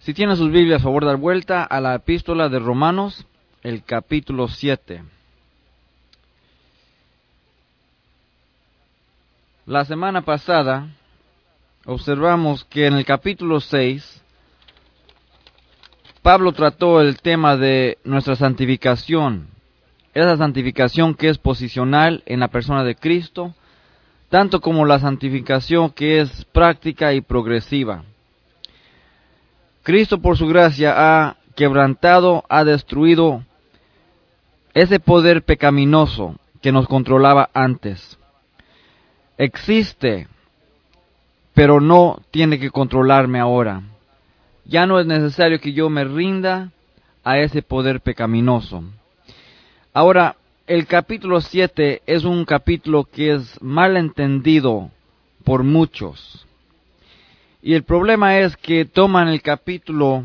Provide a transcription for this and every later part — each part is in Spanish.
Si tienen sus Biblias, a favor dar vuelta a la epístola de Romanos, el capítulo 7. La semana pasada observamos que en el capítulo 6, Pablo trató el tema de nuestra santificación, esa santificación que es posicional en la persona de Cristo, tanto como la santificación que es práctica y progresiva. Cristo por su gracia ha quebrantado, ha destruido ese poder pecaminoso que nos controlaba antes. Existe, pero no tiene que controlarme ahora. Ya no es necesario que yo me rinda a ese poder pecaminoso. Ahora, el capítulo 7 es un capítulo que es mal entendido por muchos. Y el problema es que toman el capítulo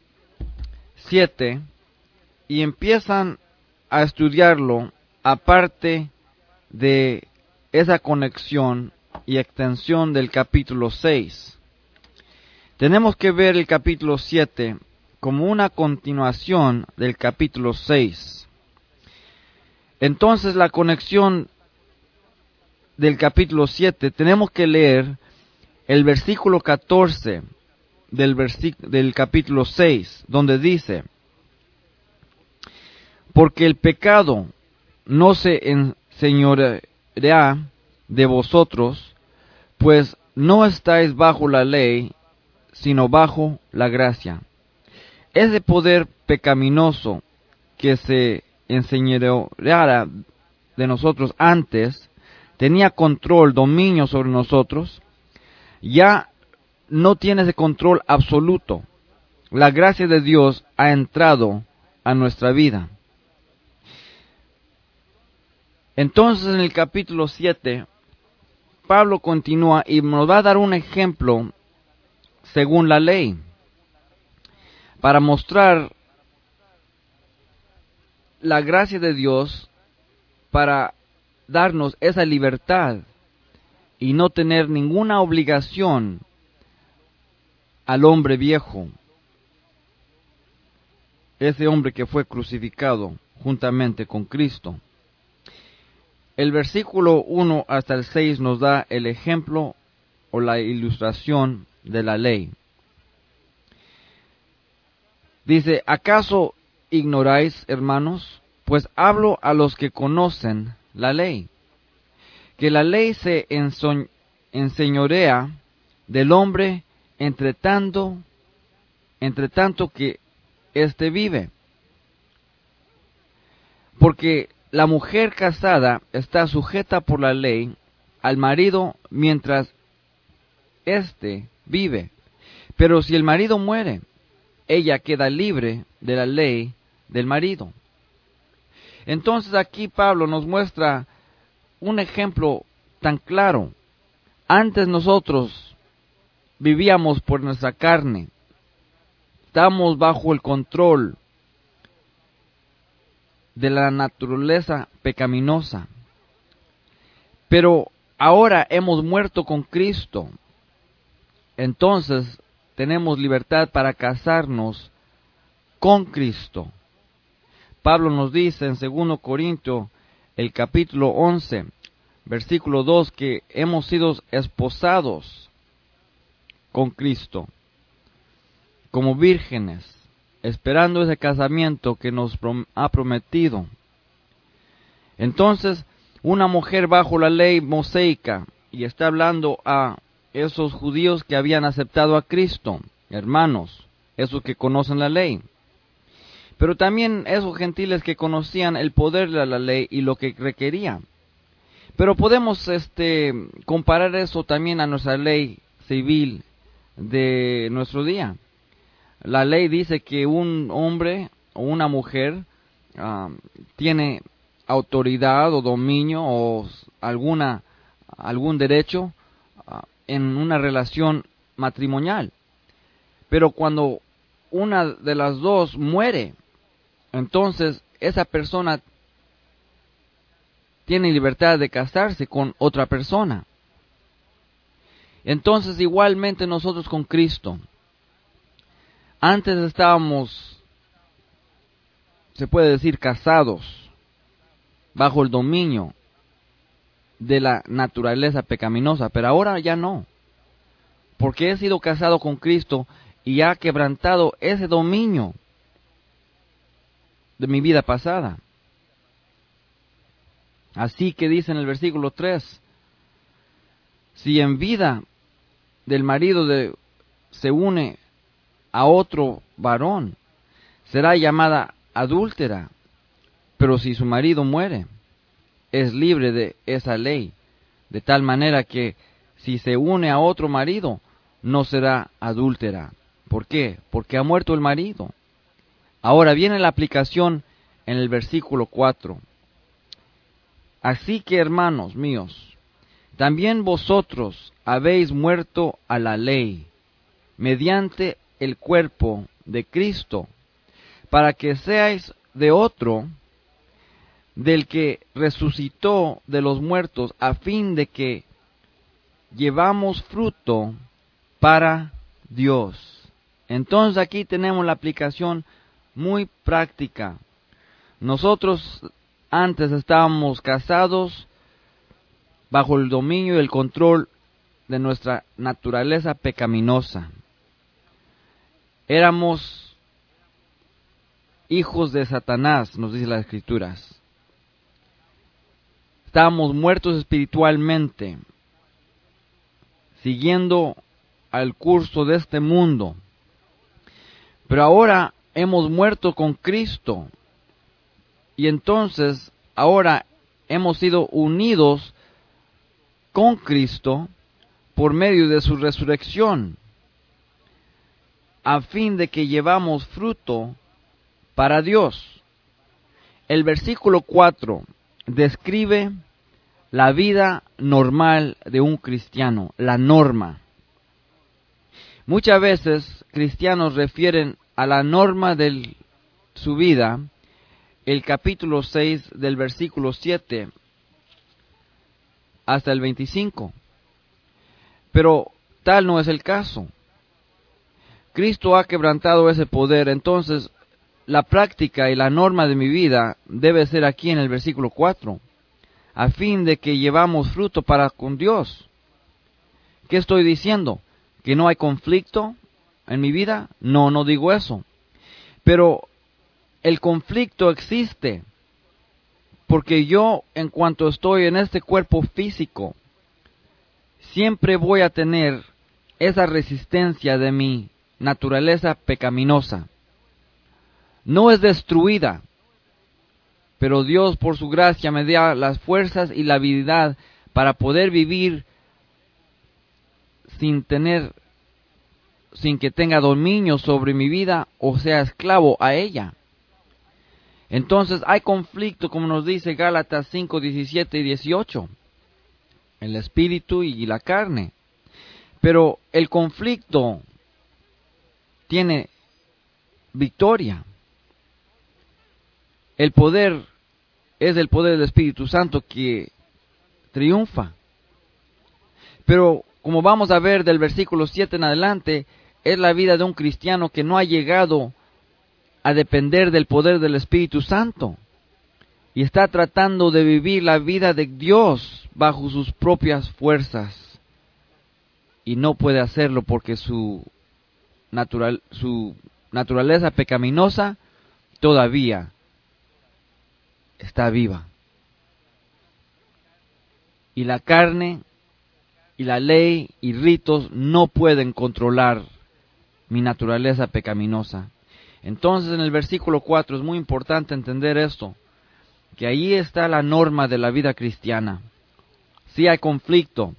7 y empiezan a estudiarlo aparte de esa conexión y extensión del capítulo 6. Tenemos que ver el capítulo 7 como una continuación del capítulo 6. Entonces, la conexión del capítulo 7, tenemos que leer el versículo 14 del capítulo 6, donde dice: porque el pecado no se enseñorea de vosotros, pues no estáis bajo la ley, sino bajo la gracia. Ese poder pecaminoso que se enseñoreara de nosotros antes, tenía control, dominio sobre nosotros, ya no tiene ese control absoluto. La gracia de Dios ha entrado a nuestra vida. Entonces, en el capítulo 7, Pablo continúa y nos va a dar un ejemplo según la ley, para mostrar la gracia de Dios, para darnos esa libertad y no tener ninguna obligación al hombre viejo, ese hombre que fue crucificado juntamente con Cristo. El versículo 1 hasta el 6 nos da el ejemplo o la ilustración de la ley. Dice: ¿acaso ignoráis, hermanos? Pues hablo a los que conocen la ley, que la ley se enseñorea del hombre entre tanto que éste vive. Porque la mujer casada está sujeta por la ley al marido mientras éste vive. Pero si el marido muere, ella queda libre de la ley del marido. Entonces aquí Pablo nos muestra un ejemplo tan claro. Antes nosotros vivíamos por nuestra carne, estábamos bajo el control de la naturaleza pecaminosa. Pero ahora hemos muerto con Cristo. Entonces tenemos libertad para casarnos con Cristo. Pablo nos dice en 2 Corintios, el capítulo 11, versículo 2, que hemos sido esposados con Cristo como vírgenes, esperando ese casamiento que nos ha prometido. Entonces, una mujer bajo la ley mosaica, y está hablando a esos judíos que habían aceptado a Cristo, hermanos, esos que conocen la ley, pero también esos gentiles que conocían el poder de la ley y lo que requería. Pero podemos comparar eso también a nuestra ley civil de nuestro día. La ley dice que un hombre o una mujer tiene autoridad o dominio o algún derecho en una relación matrimonial. Pero cuando una de las dos muere, entonces esa persona tiene libertad de casarse con otra persona. Entonces igualmente nosotros con Cristo. Antes estábamos, se puede decir, casados bajo el dominio de la naturaleza pecaminosa, pero ahora ya no, porque he sido casado con Cristo y ha quebrantado ese dominio de mi vida pasada. Así que dice en el versículo 3, si en vida del marido se une a otro varón, será llamada adúltera, pero si su marido muere, es libre de esa ley, de tal manera que si se une a otro marido, no será adúltera. ¿Por qué? Porque ha muerto el marido. Ahora viene la aplicación en el versículo 4. Así que, hermanos míos, también vosotros habéis muerto a la ley, mediante el cuerpo de Cristo, para que seáis de otro, del que resucitó de los muertos, a fin de que llevamos fruto para Dios. Entonces aquí tenemos la aplicación muy práctica. Nosotros antes estábamos casados bajo el dominio y el control de nuestra naturaleza pecaminosa. Éramos hijos de Satanás, nos dice las Escrituras. Estábamos muertos espiritualmente, siguiendo al curso de este mundo. Pero ahora hemos muerto con Cristo. Y entonces, ahora hemos sido unidos con Cristo por medio de su resurrección, a fin de que llevamos fruto para Dios. El versículo 4 describe la vida normal de un cristiano, la norma. Muchas veces cristianos refieren a la norma de su vida el capítulo 6 del versículo 7 hasta el 25. Pero tal no es el caso. Cristo ha quebrantado ese poder, entonces la práctica y la norma de mi vida debe ser aquí en el versículo 4, a fin de que llevamos fruto para con Dios. ¿Qué estoy diciendo? ¿Que no hay conflicto en mi vida? No, no digo eso. Pero el conflicto existe, porque yo, en cuanto estoy en este cuerpo físico, siempre voy a tener esa resistencia de mi naturaleza pecaminosa. No es destruida, pero Dios por su gracia me da las fuerzas y la habilidad para poder vivir sin que tenga dominio sobre mi vida o sea esclavo a ella. Entonces hay conflicto, como nos dice Gálatas 5, 17 y 18, el espíritu y la carne. Pero el conflicto tiene victoria. El poder es el poder del Espíritu Santo que triunfa. Pero como vamos a ver del versículo 7 en adelante, es la vida de un cristiano que no ha llegado a depender del poder del Espíritu Santo y está tratando de vivir la vida de Dios bajo sus propias fuerzas y no puede hacerlo porque su naturaleza pecaminosa todavía está viva. Y la carne y la ley y ritos no pueden controlar mi naturaleza pecaminosa. Entonces en el versículo 4 es muy importante entender esto, que ahí está la norma de la vida cristiana. Sí hay conflicto,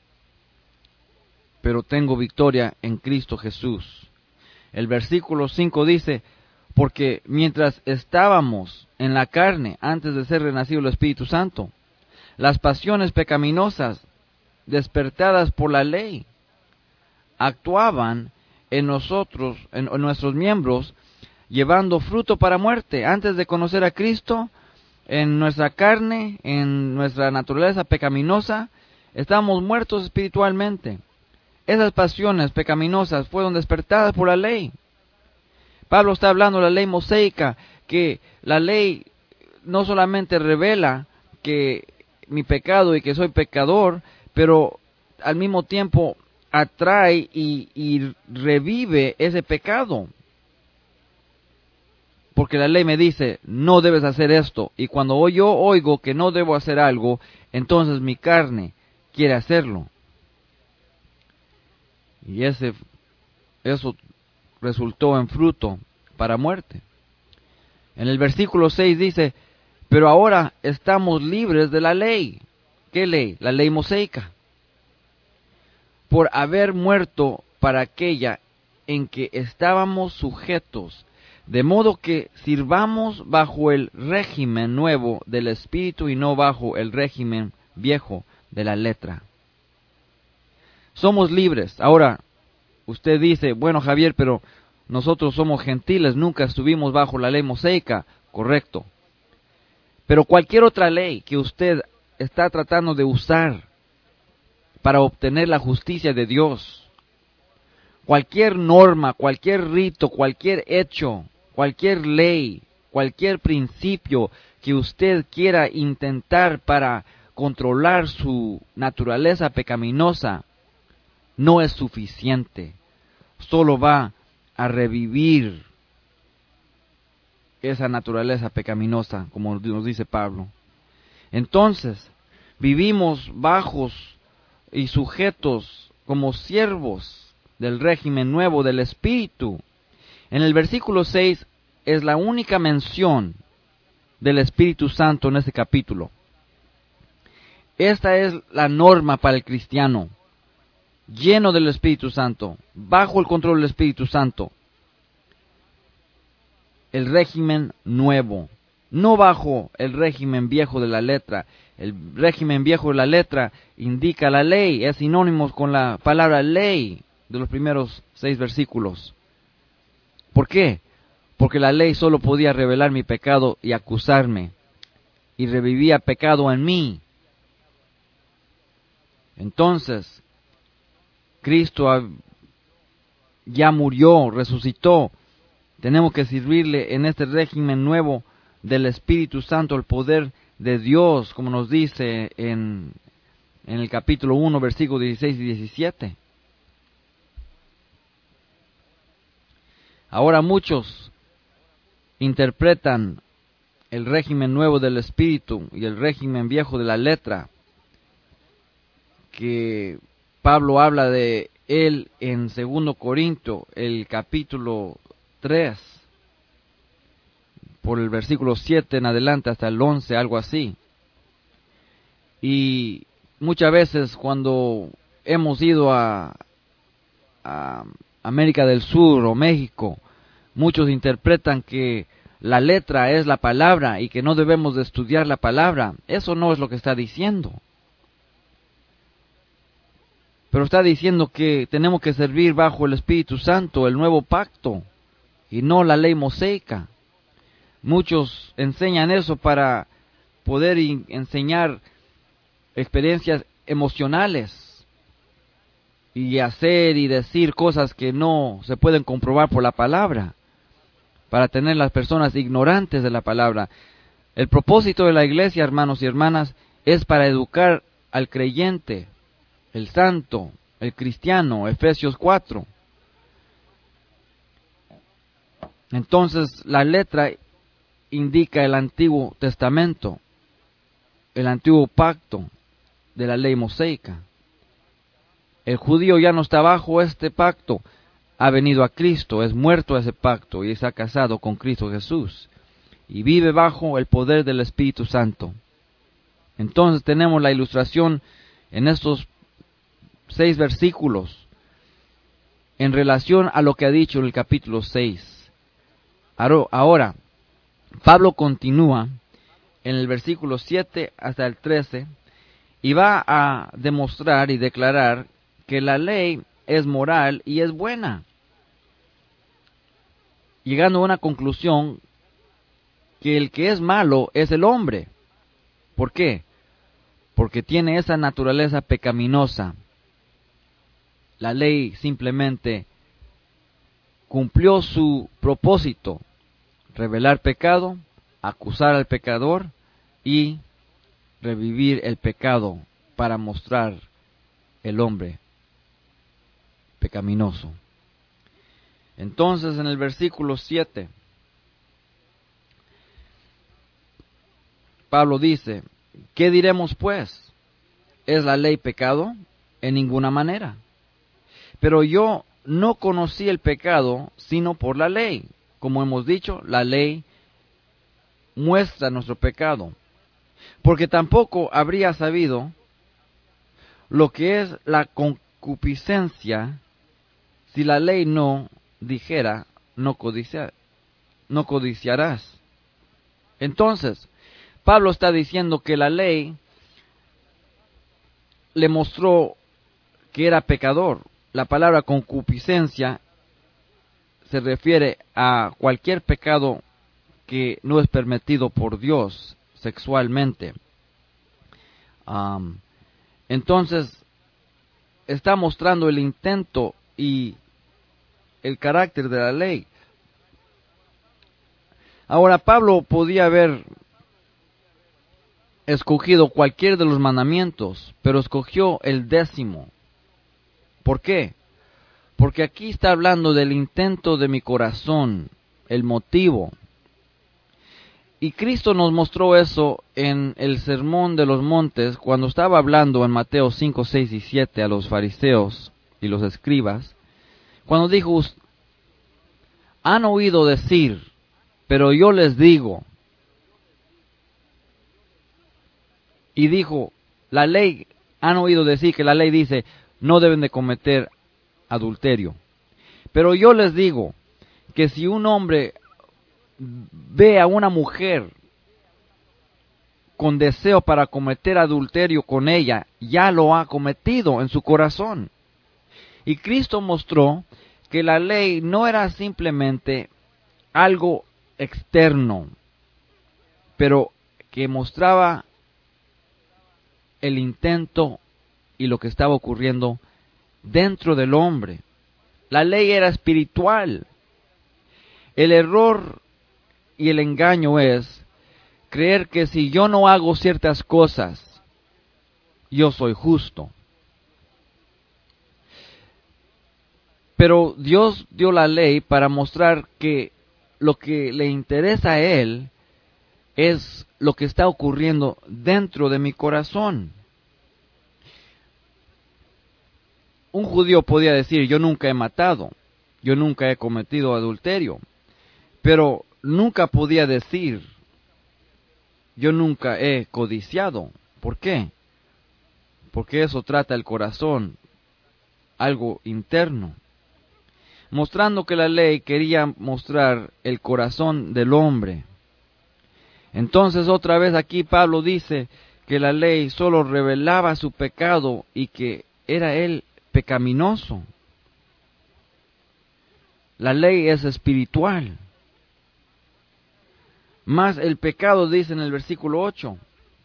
pero tengo victoria en Cristo Jesús. El versículo 5 dice, porque mientras estábamos en la carne, antes de ser renacido el Espíritu Santo, las pasiones pecaminosas despertadas por la ley actuaban en nosotros, en nuestros miembros, llevando fruto para muerte. Antes de conocer a Cristo, en nuestra carne, en nuestra naturaleza pecaminosa, estábamos muertos espiritualmente. Esas pasiones pecaminosas fueron despertadas por la ley. Pablo está hablando de la ley mosaica, que la ley no solamente revela que mi pecado y que soy pecador, pero al mismo tiempo atrae y revive ese pecado. Porque la ley me dice, no debes hacer esto. Y cuando yo oigo que no debo hacer algo, entonces mi carne quiere hacerlo. Y eso resultó en fruto para muerte. En el versículo 6 dice, pero ahora estamos libres de la ley. ¿Qué ley? La ley mosaica. Por haber muerto para aquella en que estábamos sujetos, de modo que sirvamos bajo el régimen nuevo del Espíritu y no bajo el régimen viejo de la letra. Somos libres. Ahora, usted dice, bueno, Javier, pero nosotros somos gentiles, nunca estuvimos bajo la ley mosaica. Correcto. Pero cualquier otra ley que usted está tratando de usar para obtener la justicia de Dios, cualquier norma, cualquier rito, cualquier hecho, cualquier ley, cualquier principio que usted quiera intentar para controlar su naturaleza pecaminosa, no es suficiente. Solo va a revivir esa naturaleza pecaminosa, como nos dice Pablo. Entonces, vivimos bajos y sujetos como siervos del régimen nuevo del Espíritu. En el versículo 6 es la única mención del Espíritu Santo en este capítulo. Esta es la norma para el cristiano, lleno del Espíritu Santo, bajo el control del Espíritu Santo. El régimen nuevo, no bajo el régimen viejo de la letra. El régimen viejo de la letra indica la ley, es sinónimo con la palabra ley de los primeros 6 versículos. ¿Por qué? Porque la ley solo podía revelar mi pecado y acusarme, y revivía pecado en mí. Entonces, Cristo ya murió, resucitó. Tenemos que servirle en este régimen nuevo del Espíritu Santo, el poder de Dios, como nos dice en el capítulo 1, versículos 16 y 17. Ahora muchos interpretan el régimen nuevo del Espíritu y el régimen viejo de la letra, que Pablo habla de él en 2 Corintios, el capítulo 3, por el versículo 7 en adelante hasta el 11, algo así. Y muchas veces cuando hemos ido a América del Sur o México, muchos interpretan que la letra es la palabra y que no debemos de estudiar la palabra. Eso no es lo que está diciendo. Pero está diciendo que tenemos que servir bajo el Espíritu Santo, el nuevo pacto, y no la ley mosaica. Muchos enseñan eso para poder enseñar experiencias emocionales y hacer y decir cosas que no se pueden comprobar por la palabra, para tener las personas ignorantes de la palabra. El propósito de la iglesia, hermanos y hermanas, es para educar al creyente, el santo, el cristiano, Efesios 4. Entonces, la letra indica el Antiguo Testamento, el antiguo pacto de la ley mosaica. El judío ya no está bajo este pacto, ha venido a Cristo, es muerto a ese pacto y se ha casado con Cristo Jesús y vive bajo el poder del Espíritu Santo. Entonces tenemos la ilustración en estos 6 versículos en relación a lo que ha dicho en el capítulo 6. Ahora, Pablo continúa en el versículo 7 hasta el 13 y va a demostrar y declarar que la ley es moral y es buena, llegando a una conclusión que el que es malo es el hombre. ¿Por qué? Porque tiene esa naturaleza pecaminosa. La ley simplemente cumplió su propósito: revelar pecado, acusar al pecador y revivir el pecado para mostrar el hombre pecaminoso. Entonces, en el versículo 7, Pablo dice: ¿qué diremos pues? ¿Es la ley pecado? En ninguna manera. Pero yo no conocí el pecado sino por la ley. Como hemos dicho, la ley muestra nuestro pecado. Porque tampoco habría sabido lo que es la concupiscencia si la ley no dijera: no codiciarás. Entonces, Pablo está diciendo que la ley le mostró que era pecador. La palabra concupiscencia se refiere a cualquier pecado que no es permitido por Dios sexualmente. Entonces, está mostrando el intento y el carácter de la ley. Ahora, Pablo podía haber escogido cualquier de los mandamientos, pero escogió el 10º. ¿Por qué? Porque aquí está hablando del intento de mi corazón, el motivo. Y Cristo nos mostró eso en el Sermón de los Montes, cuando estaba hablando en Mateo 5, 6 y 7 a los fariseos y los escribas, cuando dijo: han oído decir, pero yo les digo. Y dijo, la ley, han oído decir que la ley dice: no deben de cometer adulterio. Pero yo les digo que si un hombre ve a una mujer con deseo para cometer adulterio con ella, ya lo ha cometido en su corazón. Y Cristo mostró que la ley no era simplemente algo externo, pero que mostraba el intento y lo que estaba ocurriendo dentro del hombre. La ley era espiritual. El error y el engaño es creer que si yo no hago ciertas cosas, yo soy justo. Pero Dios dio la ley para mostrar que lo que le interesa a Él es lo que está ocurriendo dentro de mi corazón. Un judío podía decir: yo nunca he matado, yo nunca he cometido adulterio, pero nunca podía decir: yo nunca he codiciado. ¿Por qué? Porque eso trata el corazón, algo interno. Mostrando que la ley quería mostrar el corazón del hombre. Entonces, otra vez aquí Pablo dice que la ley solo revelaba su pecado y que era él pecaminoso. La ley es espiritual. Mas el pecado, dice en el versículo 8,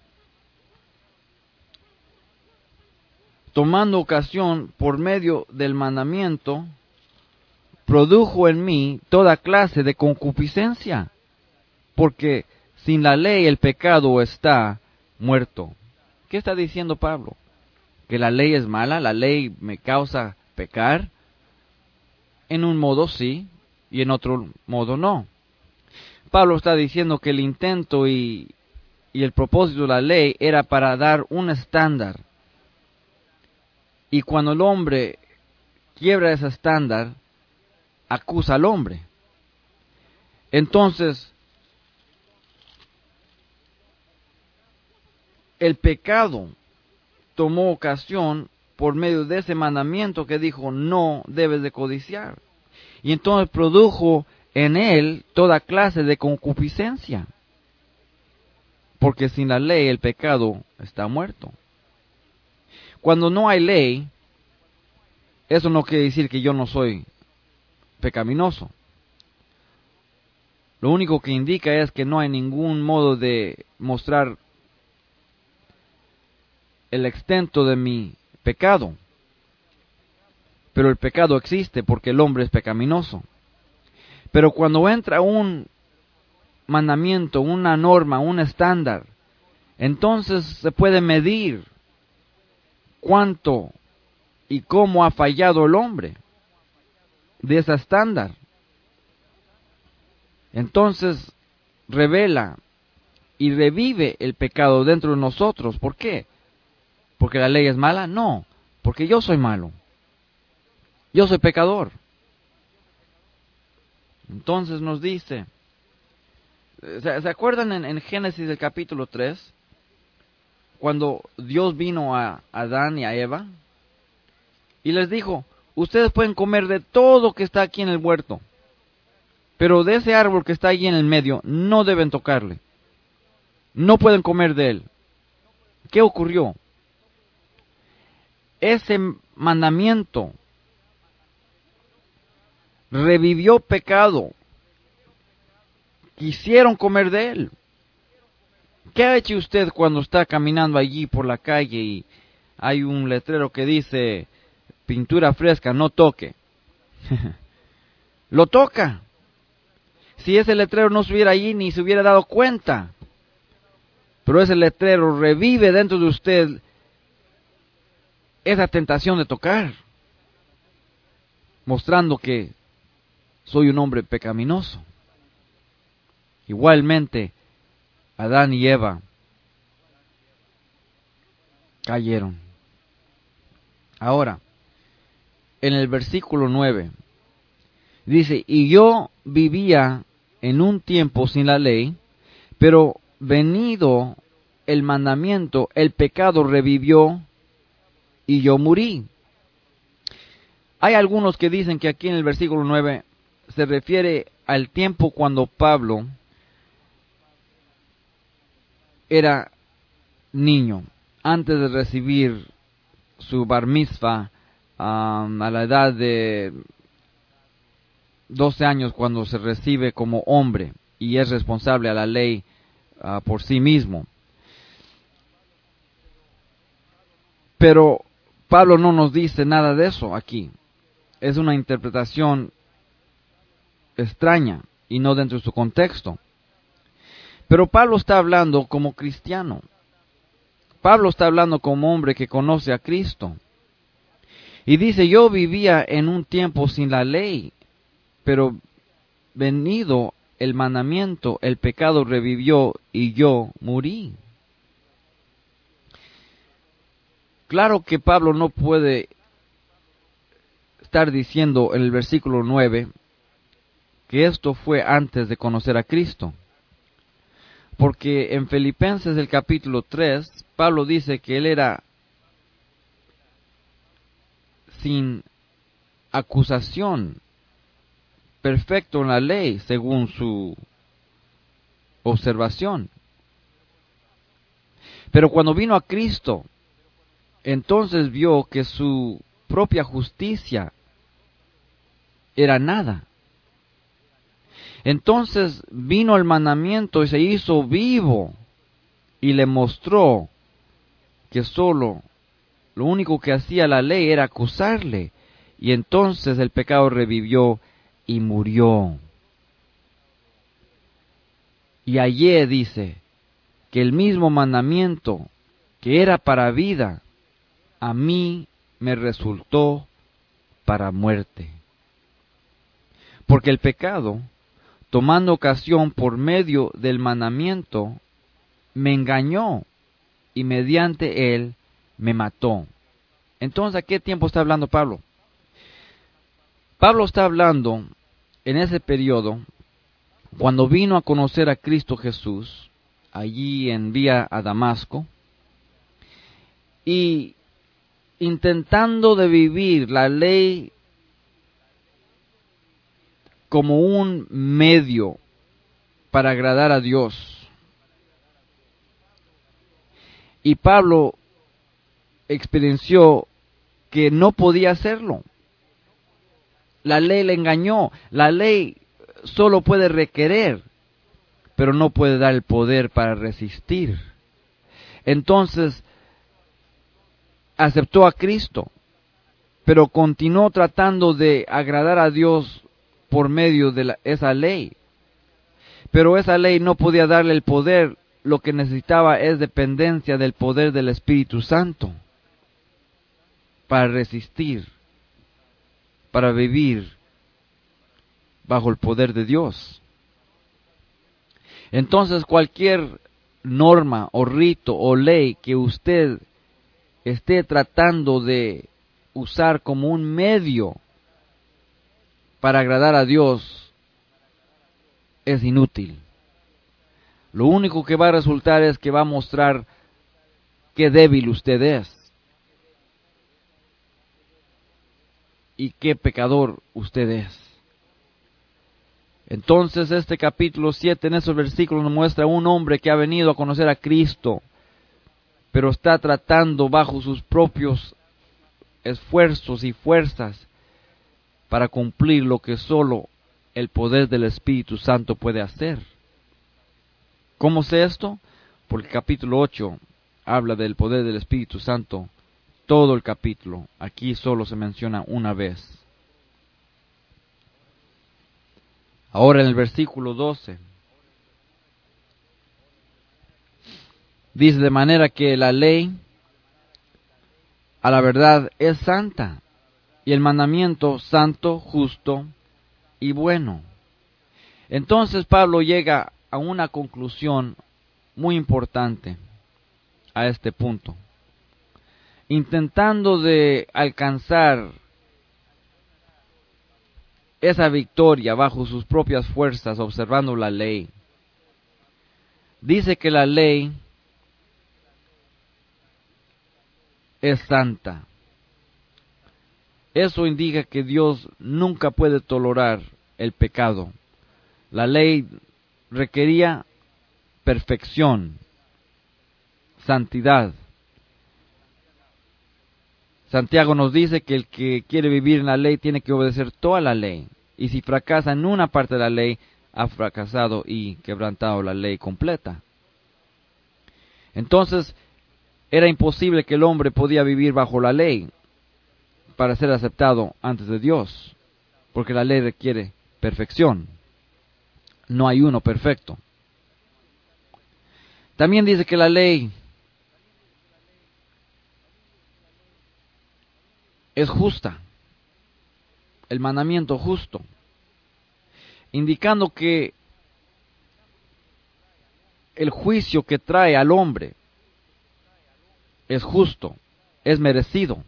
tomando ocasión por medio del mandamiento, produjo en mí toda clase de concupiscencia, porque sin la ley el pecado está muerto. ¿Qué está diciendo Pablo? ¿Que la ley es mala? ¿La ley me causa pecar? En un modo sí, y en otro modo no. Pablo está diciendo que el intento y el propósito de la ley era para dar un estándar. Y cuando el hombre quiebra ese estándar, acusa al hombre. Entonces, el pecado tomó ocasión por medio de ese mandamiento que dijo: no debes de codiciar. Y entonces produjo en él toda clase de concupiscencia. Porque sin la ley el pecado está muerto. Cuando no hay ley, eso no quiere decir que yo no soy pecaminoso. Lo único que indica es que no hay ningún modo de mostrar el extento de mi pecado. Pero el pecado existe porque el hombre es pecaminoso. Pero cuando entra un mandamiento, una norma, un estándar, entonces se puede medir cuánto y cómo ha fallado el hombre de ese estándar. Entonces revela y revive el pecado dentro de nosotros. ¿Por qué? ¿Porque la ley es mala? No, porque yo soy malo. Yo soy pecador. Entonces nos dice, ¿se acuerdan en Génesis del capítulo 3? Cuando Dios vino a Adán y a Eva y les dijo, ustedes pueden comer de todo que está aquí en el huerto, pero de ese árbol que está ahí en el medio no deben tocarle. No pueden comer de él. ¿Qué ocurrió? Ese mandamiento revivió pecado. Quisieron comer de él. ¿Qué ha hecho usted cuando está caminando allí por la calle y hay un letrero que dice pintura fresca, no toque? Lo toca. Si ese letrero no estuviera allí ni se hubiera dado cuenta. Pero ese letrero revive dentro de usted esa tentación de tocar, mostrando que soy un hombre pecaminoso. Igualmente, Adán y Eva cayeron. Ahora, en el versículo 9, dice, y yo vivía en un tiempo sin la ley, pero venido el mandamiento, el pecado revivió y yo morí. Hay algunos que dicen que aquí en el versículo 9 se refiere al tiempo cuando Pablo era niño, antes de recibir su bar mitzvah, a la edad de 12 años, cuando se recibe como hombre y es responsable a la ley por sí mismo. Pero Pablo no nos dice nada de eso aquí. Es una interpretación extraña y no dentro de su contexto. Pero Pablo está hablando como cristiano. Pablo está hablando como hombre que conoce a Cristo. Y dice, yo vivía en un tiempo sin la ley, pero venido el mandamiento, el pecado revivió y yo morí. Claro que Pablo no puede estar diciendo en el versículo 9 que esto fue antes de conocer a Cristo. Porque en Filipenses el capítulo 3, Pablo dice que él era sin acusación, perfecto en la ley, según su observación. Pero cuando vino a Cristo, entonces vio que su propia justicia era nada. Entonces vino el mandamiento y se hizo vivo y le mostró que solo lo único que hacía la ley era acusarle. Y entonces el pecado revivió y murió. Y allí dice que el mismo mandamiento que era para vida, a mí me resultó para muerte. Porque el pecado, tomando ocasión por medio del mandamiento, me engañó y mediante él me mató. Entonces, ¿a qué tiempo está hablando Pablo? Pablo está hablando en ese periodo cuando vino a conocer a Cristo Jesús, allí en vía a Damasco, y intentando de vivir la ley como un medio para agradar a Dios. Y Pablo experienció que no podía hacerlo. La ley le engañó. La ley solo puede requerer, pero no puede dar el poder para resistir. Entonces, aceptó a Cristo, pero continuó tratando de agradar a Dios por medio de esa ley. Pero esa ley no podía darle el poder. Lo que necesitaba es dependencia del poder del Espíritu Santo para resistir, para vivir bajo el poder de Dios. Entonces cualquier norma o rito o ley que usted esté tratando de usar como un medio para agradar a Dios es inútil. Lo único que va a resultar es que va a mostrar qué débil usted es y qué pecador usted es. Entonces este capítulo 7 en esos versículos nos muestra a un hombre que ha venido a conocer a Cristo, pero está tratando bajo sus propios esfuerzos y fuerzas para cumplir lo que solo el poder del Espíritu Santo puede hacer. ¿Cómo sé esto? Porque el capítulo 8 habla del poder del Espíritu Santo, todo el capítulo. Aquí solo se menciona una vez. Ahora en el versículo 12, dice: de manera que la ley, a la verdad, es santa, y el mandamiento santo, justo y bueno. Entonces Pablo llega a una conclusión muy importante a este punto. Intentando de alcanzar esa victoria bajo sus propias fuerzas, observando la ley, dice que la ley es santa. Eso indica que Dios nunca puede tolerar el pecado. La ley requería perfección, santidad. Santiago nos dice que el que quiere vivir en la ley tiene que obedecer toda la ley. Y si fracasa en una parte de la ley, ha fracasado y quebrantado la ley completa. Entonces, era imposible que el hombre podía vivir bajo la ley para ser aceptado antes de Dios, porque la ley requiere perfección. No hay uno perfecto. También dice que la ley es justa, el mandamiento justo, indicando que el juicio que trae al hombre es justo, es merecido.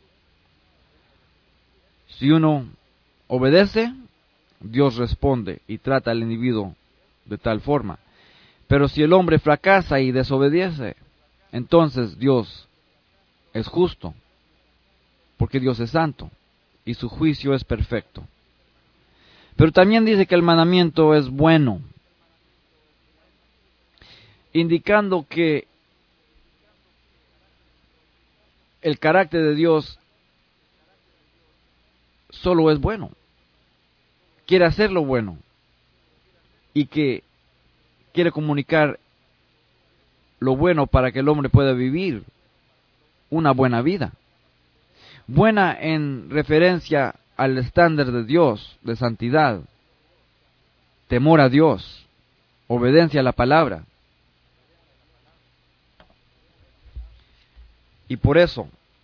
Si uno obedece, Dios responde y trata al individuo de tal forma. Pero si el hombre fracasa y desobedece, entonces Dios es justo, porque Dios es santo y su juicio es perfecto. Pero también dice que el mandamiento es bueno, indicando que el carácter de Dios solo es bueno, quiere hacer lo bueno y que quiere comunicar lo bueno para que el hombre pueda vivir una buena vida. Buena en referencia al estándar de Dios, de santidad, temor a Dios, obediencia a la palabra. Y por eso,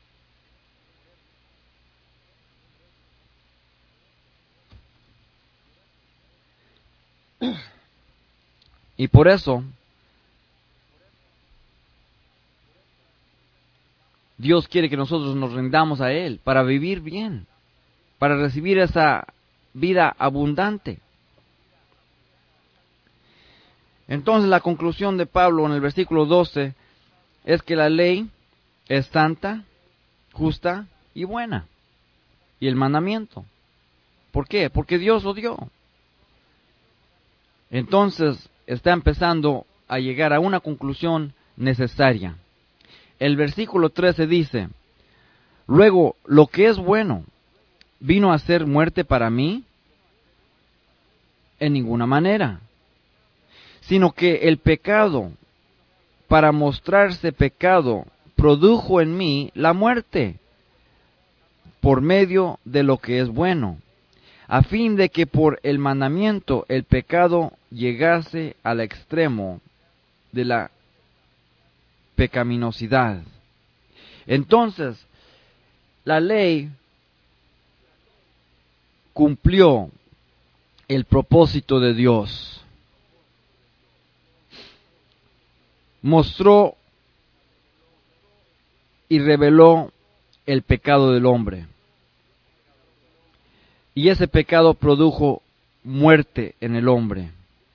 Dios quiere que nosotros nos rindamos a Él para vivir bien, para recibir esa vida abundante. Entonces la conclusión de Pablo en el versículo 12 es que la ley es santa, justa y buena. Y el mandamiento. ¿Por qué? Porque Dios lo dio. Entonces está empezando a llegar a una conclusión necesaria. El versículo 13 dice: luego, lo que es bueno, ¿vino a ser muerte para mí? En ninguna manera. Sino que el pecado, para mostrarse pecado, produjo en mí la muerte, por medio de lo que es bueno, a fin de que por el mandamiento el pecado llegase al extremo de la pecaminosidad. Entonces, la ley cumplió el propósito de Dios. Mostró y reveló el pecado del hombre. Y ese pecado produjo muerte en el hombre.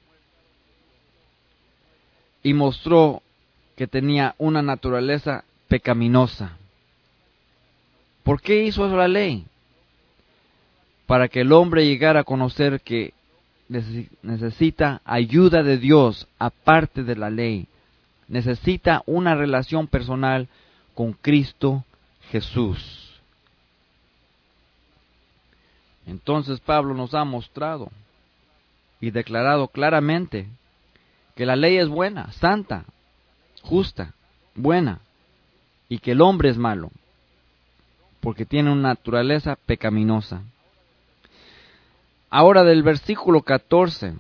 Y mostró que tenía una naturaleza pecaminosa. ¿Por qué hizo eso la ley? Para que el hombre llegara a conocer que necesita ayuda de Dios aparte de la ley. Necesita una relación personal con Cristo Jesús. Entonces Pablo nos ha mostrado y declarado claramente que la ley es buena, santa, justa, buena, y que el hombre es malo, porque tiene una naturaleza pecaminosa. Ahora del versículo 14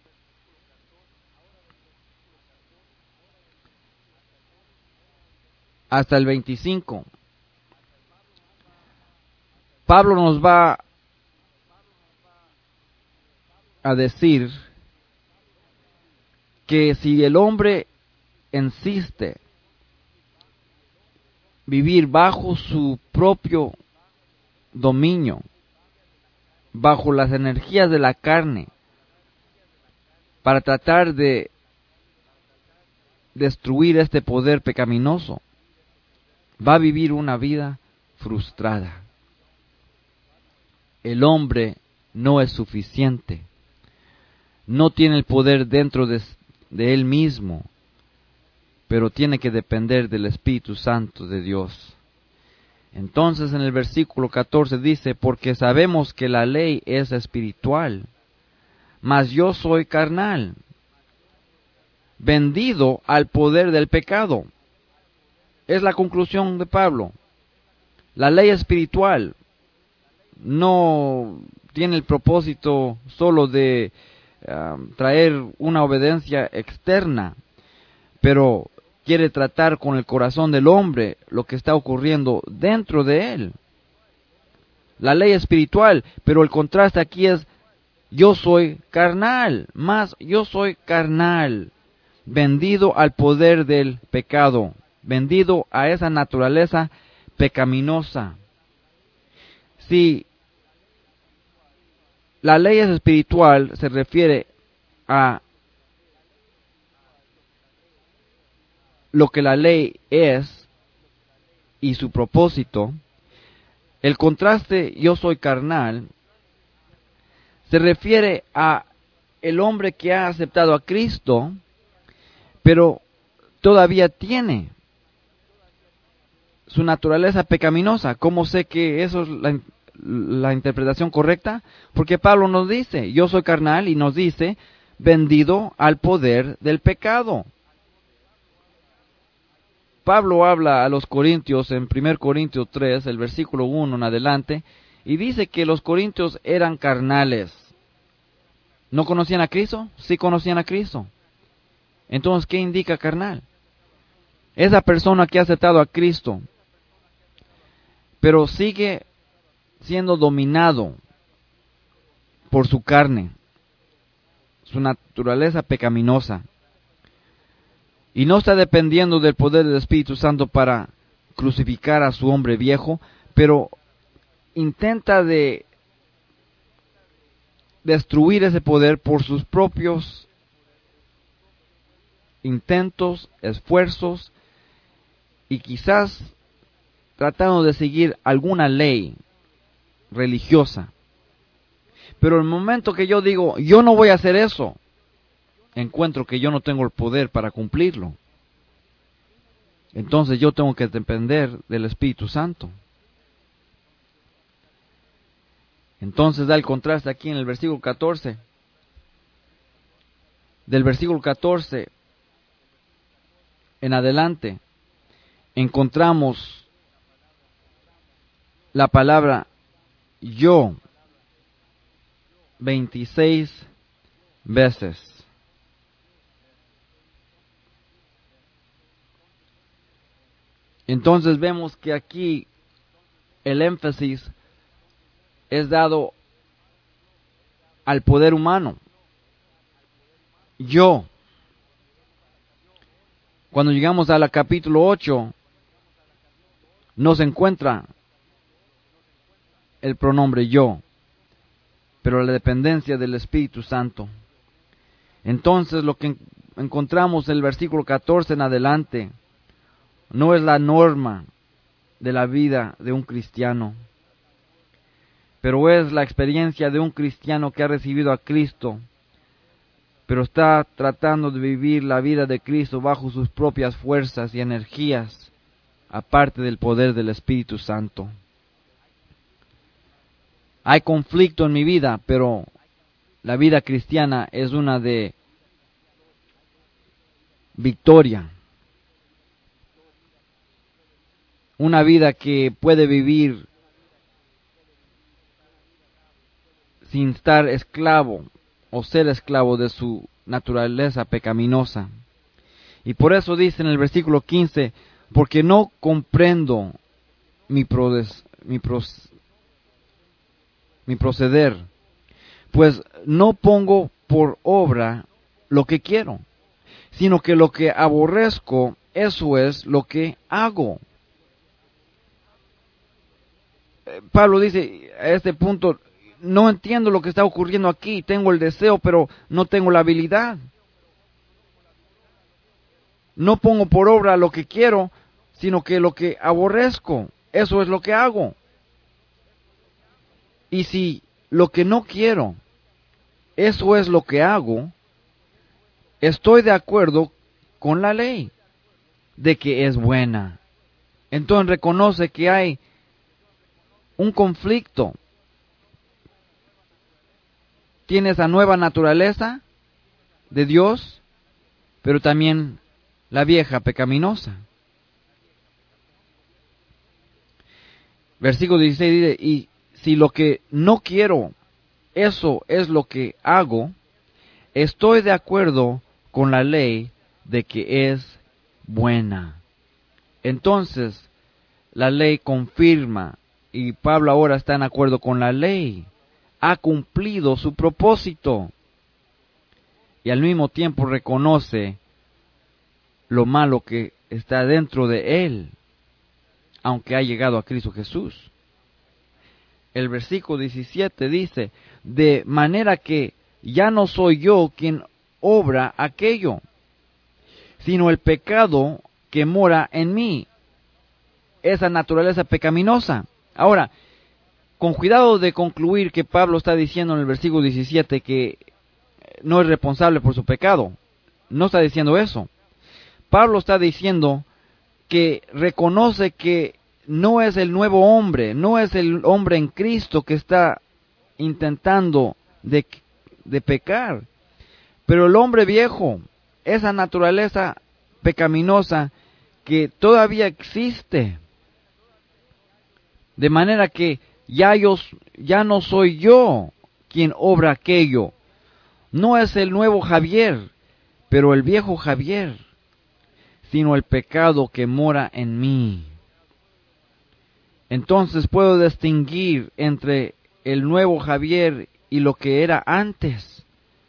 hasta el 25, Pablo nos va a decir que si el hombre insiste vivir bajo su propio dominio, bajo las energías de la carne, para tratar de destruir este poder pecaminoso, va a vivir una vida frustrada. El hombre no es suficiente. No tiene el poder dentro de él mismo, pero tiene que depender del Espíritu Santo de Dios. Entonces en el versículo 14 dice, porque sabemos que la ley es espiritual, mas yo soy carnal, vendido al poder del pecado. Es la conclusión de Pablo. La ley espiritual no tiene el propósito solo de traer una obediencia externa, pero quiere tratar con el corazón del hombre lo que está ocurriendo dentro de él. La ley espiritual, pero el contraste aquí es yo soy carnal, más yo soy carnal, vendido al poder del pecado, vendido a esa naturaleza pecaminosa. Si la ley es espiritual, se refiere a lo que la ley es y su propósito. El contraste yo soy carnal se refiere a el hombre que ha aceptado a Cristo, pero todavía tiene su naturaleza pecaminosa. ¿Cómo sé que eso es la interpretación correcta? Porque Pablo nos dice, yo soy carnal, y nos dice, vendido al poder del pecado. Pablo habla a los corintios en 1 Corintios 3, el versículo 1 en adelante, y dice que los corintios eran carnales. ¿No conocían a Cristo? Sí conocían a Cristo. Entonces, ¿qué indica carnal? Esa persona que ha aceptado a Cristo, pero sigue siendo dominado por su carne, su naturaleza pecaminosa, y no está dependiendo del poder del Espíritu Santo para crucificar a su hombre viejo, pero intenta de destruir ese poder por sus propios intentos, esfuerzos, y quizás tratando de seguir alguna ley religiosa. Pero el momento que yo digo, yo no voy a hacer eso, encuentro que yo no tengo el poder para cumplirlo. Entonces yo tengo que depender del Espíritu Santo. Entonces da el contraste aquí en el versículo 14. Del versículo 14 en adelante encontramos la palabra yo. 26 veces. Entonces vemos que aquí el énfasis es dado al poder humano. Yo. Cuando llegamos al capítulo 8, no se encuentra el pronombre yo, pero la dependencia del Espíritu Santo. Entonces lo que encontramos en el versículo 14 en adelante no es la norma de la vida de un cristiano, pero es la experiencia de un cristiano que ha recibido a Cristo, pero está tratando de vivir la vida de Cristo bajo sus propias fuerzas y energías, aparte del poder del Espíritu Santo. Hay conflicto en mi vida, pero la vida cristiana es una de victoria. Una vida que puede vivir sin estar esclavo o ser esclavo de su naturaleza pecaminosa. Y por eso dice en el versículo 15, porque no comprendo mi proceder, pues no pongo por obra lo que quiero, sino que lo que aborrezco, eso es lo que hago. Pablo dice a este punto, no entiendo lo que está ocurriendo aquí, tengo el deseo, pero no tengo la habilidad. No pongo por obra lo que quiero, sino que lo que aborrezco, eso es lo que hago. Y si lo que no quiero, eso es lo que hago, estoy de acuerdo con la ley de que es buena. Entonces reconoce que hay un conflicto. Tiene esa nueva naturaleza de Dios, pero también la vieja pecaminosa. Versículo 16 dice, y si lo que no quiero, eso es lo que hago, estoy de acuerdo con la ley de que es buena. Entonces, la ley confirma, y Pablo ahora está en acuerdo con la ley. Ha cumplido su propósito. Y al mismo tiempo reconoce lo malo que está dentro de él, aunque ha llegado a Cristo Jesús. El versículo 17 dice, de manera que ya no soy yo quien obra aquello, sino el pecado que mora en mí, esa naturaleza pecaminosa. Ahora, con cuidado de concluir que Pablo está diciendo en el versículo 17 que no es responsable por su pecado. No está diciendo eso. Pablo está diciendo que reconoce que no es el nuevo hombre, no es el hombre en Cristo que está intentando de pecar, pero el hombre viejo, esa naturaleza pecaminosa que todavía existe, de manera que ya no soy yo quien obra aquello, no es el nuevo Javier, pero el viejo Javier, sino el pecado que mora en mí. Entonces puedo distinguir entre el nuevo Javier y lo que era antes.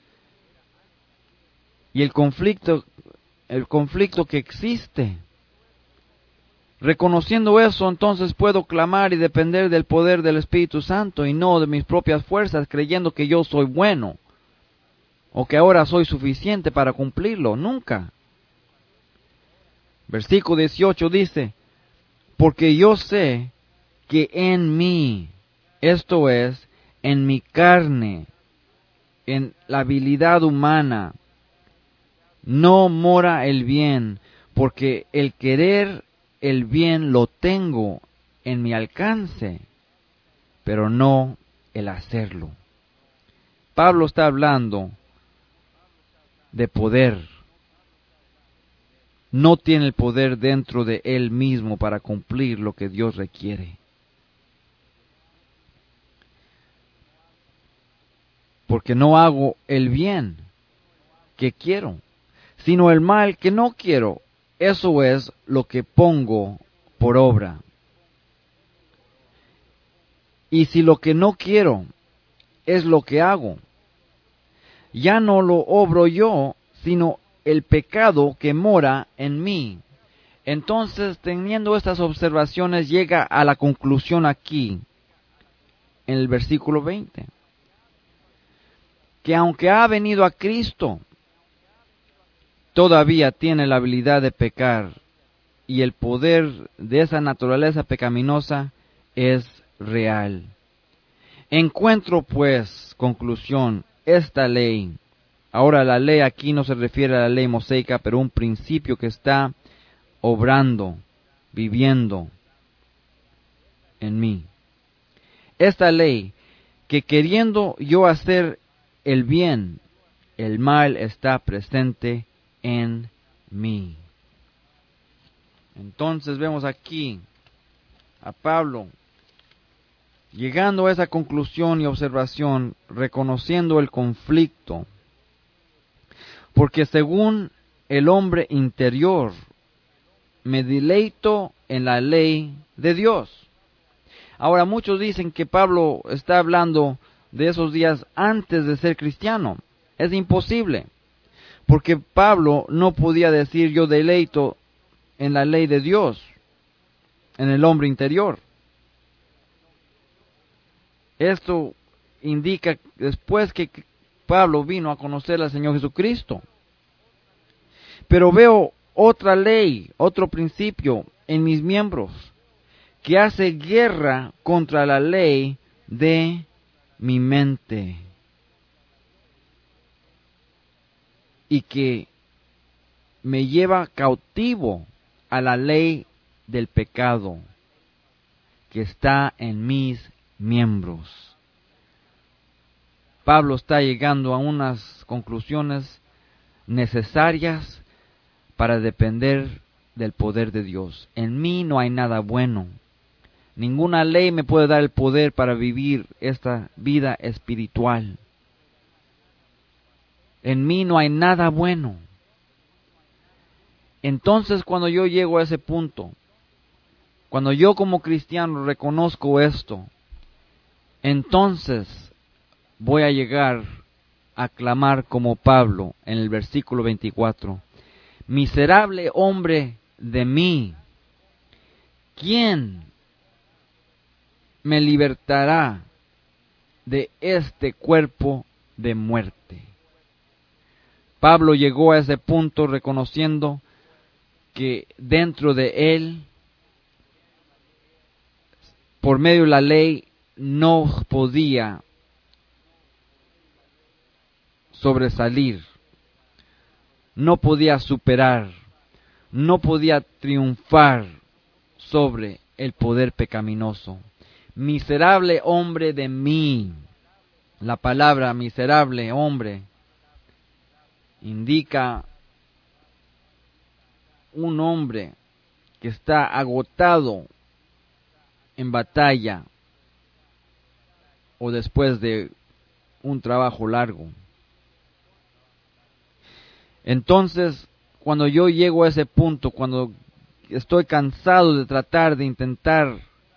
Y el conflicto que existe. Reconociendo eso, entonces puedo clamar y depender del poder del Espíritu Santo y no de mis propias fuerzas, creyendo que yo soy bueno o que ahora soy suficiente para cumplirlo. Nunca. Versículo 18 dice, porque yo sé que en mí, esto es, en mi carne, en la habilidad humana, no mora el bien, porque el querer el bien lo tengo en mi alcance, pero no el hacerlo. Pablo está hablando de poder. No tiene el poder dentro de él mismo para cumplir lo que Dios requiere. porque no hago el bien que quiero, sino el mal que no quiero. Eso es lo que pongo por obra. Y si lo que no quiero es lo que hago, ya no lo obro yo, sino el pecado que mora en mí. Entonces, teniendo estas observaciones, llega a la conclusión aquí, en el versículo 20, que aunque ha venido a Cristo, todavía tiene la habilidad de pecar, y el poder de esa naturaleza pecaminosa es real. Encuentro, pues, conclusión, esta ley. Ahora, la ley aquí no se refiere a la ley mosaica, pero un principio que está obrando, viviendo en mí. Esta ley, que queriendo yo hacer el bien, el mal está presente en mí. Entonces vemos aquí a Pablo llegando a esa conclusión y observación, reconociendo el conflicto, porque según el hombre interior, me deleito en la ley de Dios. Ahora, muchos dicen que Pablo está hablando de esos días antes de ser cristiano. Es imposible, porque Pablo no podía decir yo deleito en la ley de Dios, en el hombre interior. Esto indica después que Pablo vino a conocer al Señor Jesucristo. Pero veo otra ley, otro principio en mis miembros, que hace guerra contra la ley de mi mente. Y que me lleva cautivo a la ley del pecado que está en mis miembros. Pablo está llegando a unas conclusiones necesarias para depender del poder de Dios. En mí no hay nada bueno. Ninguna ley me puede dar el poder para vivir esta vida espiritual. En mí no hay nada bueno. Entonces, cuando yo llego a ese punto, cuando yo como cristiano reconozco esto, entonces voy a llegar a clamar como Pablo en el versículo 24. Miserable hombre de mí, ¿quién me libertará de este cuerpo de muerte? Pablo llegó a ese punto reconociendo que dentro de él, por medio de la ley, no podía sobresalir, no podía superar, no podía triunfar sobre el poder pecaminoso. Miserable hombre de mí. La palabra miserable hombre indica un hombre que está agotado en batalla o después de un trabajo largo. Entonces, cuando yo llego a ese punto, cuando estoy cansado de tratar de intentar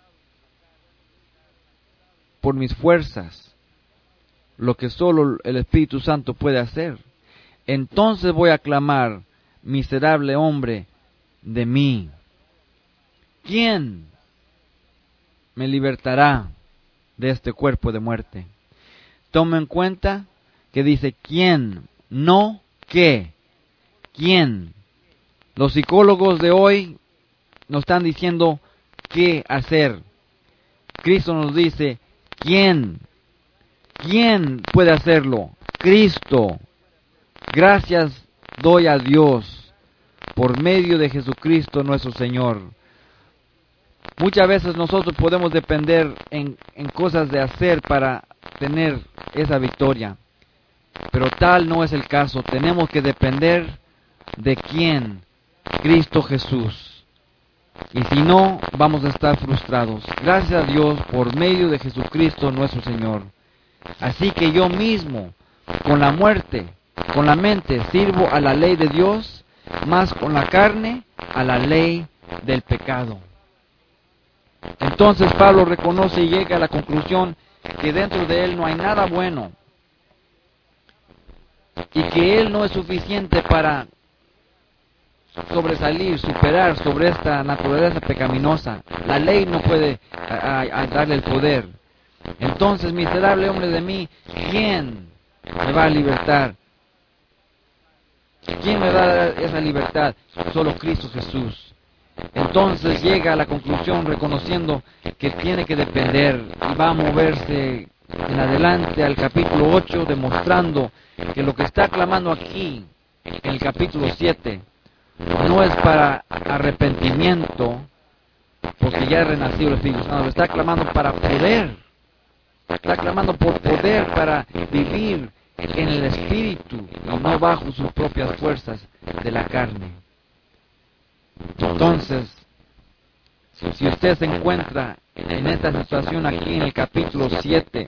por mis fuerzas lo que solo el Espíritu Santo puede hacer, entonces voy a clamar, miserable hombre de mí, ¿quién me libertará de este cuerpo de muerte? Toma en cuenta que dice quién, no qué. ¿Quién? Los psicólogos de hoy nos están diciendo qué hacer. Cristo nos dice, ¿quién? ¿Quién puede hacerlo? Cristo. Gracias doy a Dios por medio de Jesucristo nuestro Señor. Muchas veces nosotros podemos depender en cosas de hacer para tener esa victoria. Pero tal no es el caso. Tenemos que depender ¿de quién? Cristo Jesús. Y si no, vamos a estar frustrados. Gracias a Dios por medio de Jesucristo nuestro Señor. Así que yo mismo, con la muerte, con la mente, sirvo a la ley de Dios, más con la carne, a la ley del pecado. Entonces Pablo reconoce y llega a la conclusión que dentro de él no hay nada bueno y que él no es suficiente para sobresalir, superar sobre esta naturaleza pecaminosa. La ley no puede darle el poder. Entonces, miserable hombre de mí, ¿quién me va a libertar? ¿Quién me va a dar esa libertad? Solo Cristo Jesús. Entonces llega a la conclusión reconociendo que tiene que depender y va a moverse en adelante al capítulo 8, demostrando que lo que está clamando aquí en el capítulo 7 no es para arrepentimiento, porque ya ha renacido el Espíritu Santo, está clamando para poder, está clamando por poder para vivir en el Espíritu y no bajo sus propias fuerzas de la carne. Entonces, si usted se encuentra en esta situación aquí en el capítulo 7,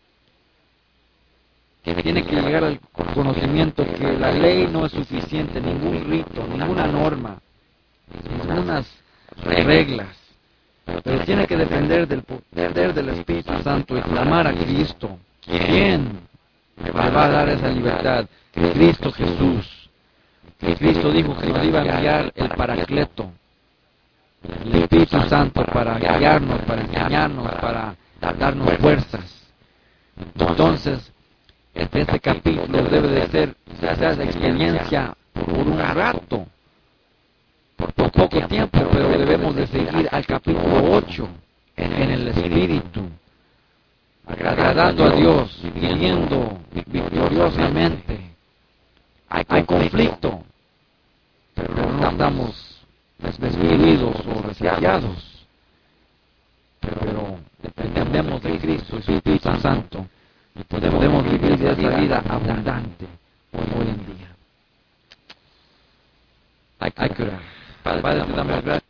tiene que llegar al conocimiento que la ley no es suficiente, ningún rito, ninguna norma, ninguna reglas, pero tiene que depender del poder del Espíritu Santo y clamar a Cristo. ¿Quién me va a dar esa libertad? Cristo Jesús. Cristo dijo que nos iba a enviar el Paracleto, el Espíritu Santo, para guiarnos, para enseñarnos, para darnos fuerzas. Entonces, este capítulo debe de ser esa experiencia por un rato, por poco tiempo, pero debemos de seguir al capítulo 8 en el Espíritu, agradando a Dios, viviendo victoriosamente. Hay conflicto, pero no andamos desviados o resaciados, pero dependemos de Cristo y su Espíritu Santo y podemos vivir de esa vida abundante hoy en día. Hay que orar. Padre, te damos gracias.